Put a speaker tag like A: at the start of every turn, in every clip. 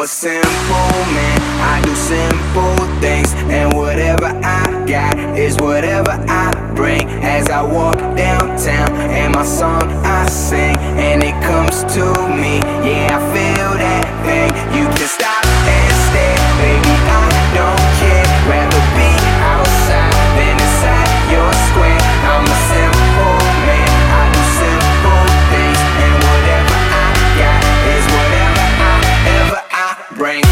A: a simple man, I do simple things, and whatever I got is whatever I bring. As I walk downtown, and my song I sing, and it comes to me, yeah, I feel that thing. You can stop and stare, baby, I don't care. Rather be outside than inside your square. I'm a simple man, I do simple things, and whatever I got is whatever I bring.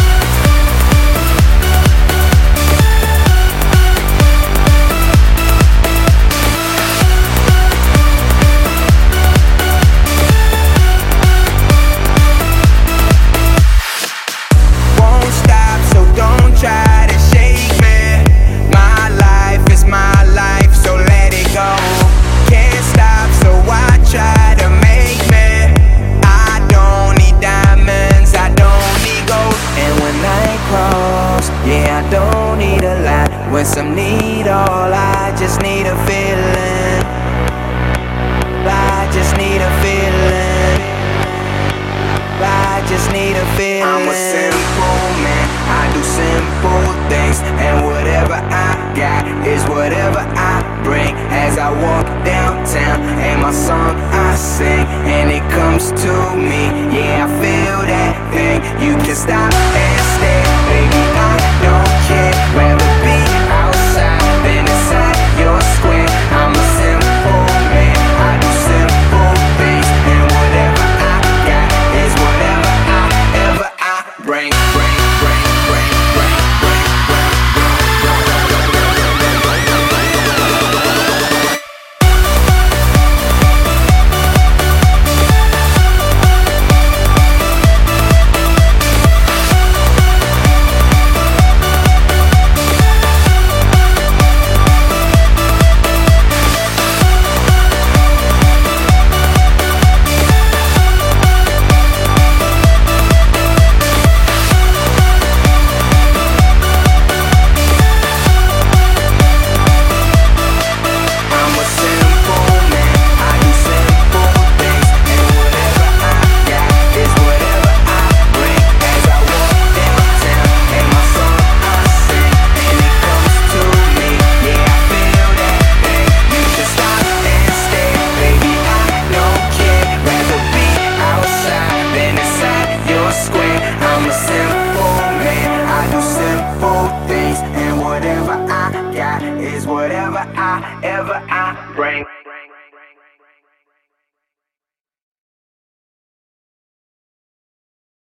A: Yeah, I don't need a lot, when some need all, I just need a feeling. I just need a feeling. I just need a feeling. I'm a simple man, I do simple things, and whatever I got is whatever I bring. As I walk downtown, and my song I sing, and it comes to me, yeah, I feel that thing. You can stop and stare, baby, I don't care. Rather be outside than inside your square. I'm a simple man, I do simple things, and whatever I got is whatever I bring. Is whatever I bring.